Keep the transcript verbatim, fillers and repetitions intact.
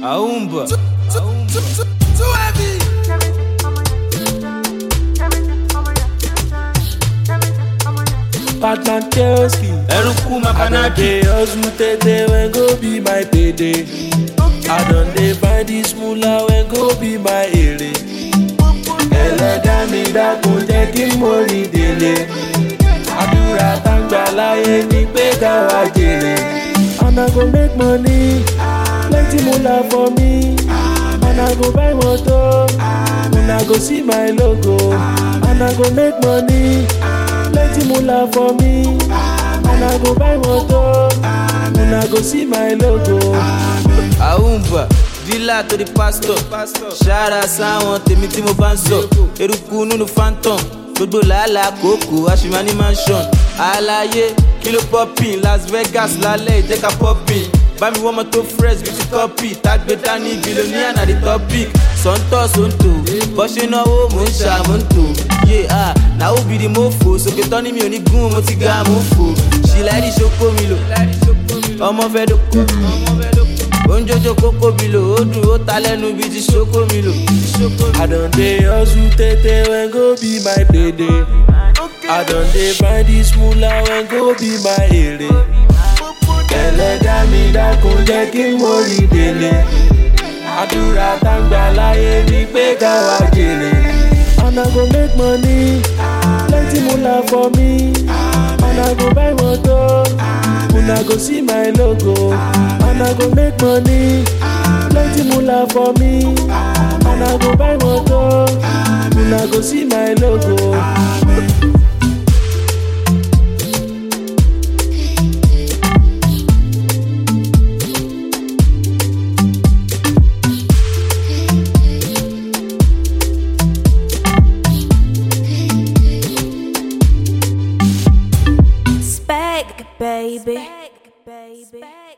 Aumba. Too heavy. Batman Kelsey, Eruku I don Makanaki. dey hustle tete when go be my payday. I don dey find this moolah when go be my èrè. Ẹlẹ́dàá mi dákun jẹ́ kí mo rí délé. Àdúrà táǹgbà láyé ni pé ká wá jèrè. And I go make money, plenty moolah for me. And I go buy motor, una go see my logo. And I go make money, plenty moolah for me. And I go buy motor, una go see my logo. Aumba. Villa to the pastor. Ṣára sáwọn tèmi tí mo bá ń sọ. Eruku nínú phantom. Gbogbo làálàá kòókò Ashimani mansion. Àlàyé kí ló poppin Las Vegas lálẹ́ ìjẹ́ka poppin. Bámi wọ́n mọ́ tó fresh bíi ti copy. Tágbé dání billionaire na the topic. Sọ́ńtọ̀ sọ́ńtò. Bọ́ ṣe náwó mò ń ṣàmúntò. Yé à náà ó bìrì mo fò. Sókè tán ní mi ò ní gún mo ti ga mo fò. Ṣìláìdì ṣokó mi lò. Ọmọ fẹ́ dókó. Onjojo koko bilo, ó dùn ó ta lẹ́nu bí ti ṣoko mi lò. I don dey hustle tete when go be my payday. I don dey find this moolah when go be my èrè. Ẹlẹ́dàá mi dákun jẹ́ kí mo rí délé. Àdúrà táǹgbà láyé ni pé ká wá jèrè. And I go make money, plenty moolah for me. And I go buy motor, una go see my logo. And I go make money, plenty moolah for me. And I go buy motor, una go see my logo. Baby. Baby.